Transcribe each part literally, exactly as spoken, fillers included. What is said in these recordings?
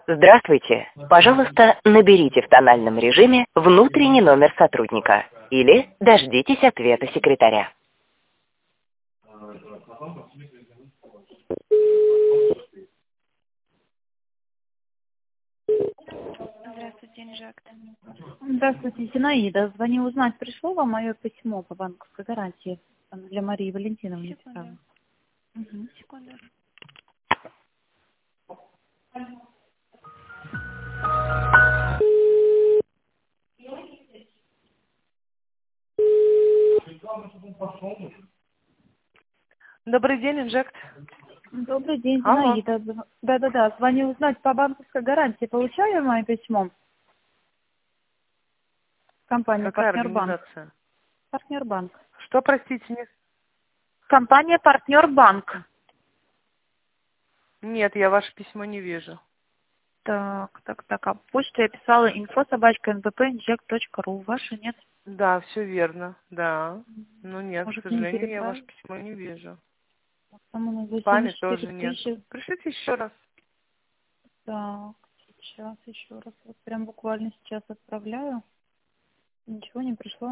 Здравствуйте. Пожалуйста, наберите в тональном режиме внутренний номер сотрудника или дождитесь ответа секретаря. Здравствуйте, Инжакт. Здравствуйте, Зинаида. Звоню узнать, пришло вам мое письмо по банковской гарантии для Марии Валентиновны. Секунду. Угу. Секунду. Добрый день, Инжект. Добрый день, Алло. Зинаида. Да-да-да, звоню узнать по банковской гарантии. Получаю мое письмо? Компания Какая «Партнербанк». организация? «Партнербанк». Что, простите, не... Компания «Партнербанк». Нет, я ваше письмо не вижу. Так, так, так. А почту я писала инфо собачка эн бэ пэ инжект точка ру. Ваша нет? Да, все верно, да. Ну нет, к Может, не сожалению, я ваше переправила? письмо не вижу. Там у нас В за спаме семьдесят четыре тоже нет. тысячи. Пришлите еще раз. Так, сейчас еще раз. Вот прям буквально сейчас отправляю. Ничего не пришло.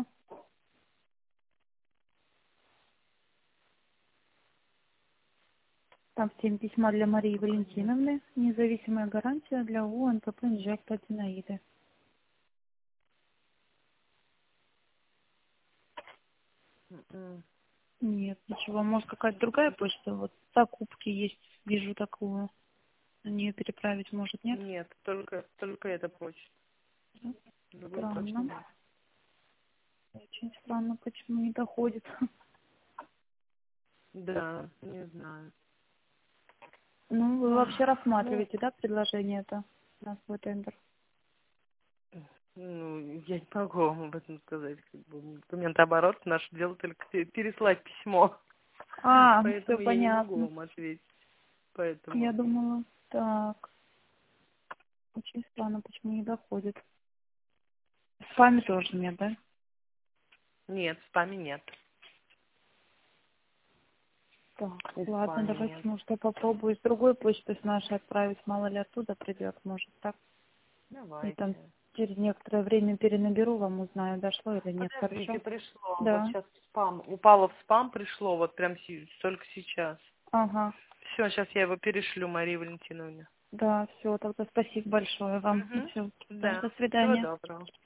Там семь письма для Марии Валентиновны. Независимая гарантия для ООО эн пэ пэ «Инжект» от Зинаиды. М-м. Нет, ничего. Может, какая-то другая почта? Вот закупки есть. Вижу такую. На нее переправить, может, нет? Нет, только, только эта почта. Другой почты Странно. нет. Очень странно, почему не доходит. Да, не знаю. Ну, вы Ах, вообще Ну, рассматриваете, да, предложение это на свой тендер? ну, я не могу вам об этом сказать. Как бы, документооборот, наше дело только пе- переслать письмо. А, все Поэтому я не могу понятно. вам ответить. Поэтому Я думала, так. Очень странно, почему не доходит. С вами тоже нет, да? нет, в спаме нет. Так, И в ладно, спаме давайте, нет. может, я попробую с другой почты с нашей отправить, мало ли оттуда придет, может, так. И там Давайте. через некоторое время перенаберу, вам узнаю, дошло или нет, Подождите, хорошо? пришло. Вот Да, сейчас в спам. Упало в спам, пришло вот прям си- только сейчас. ага, Все, сейчас я его перешлю Марии Валентиновне. да, все, тогда спасибо большое вам. Угу. Все, да, Да. до Всего свидания. доброго.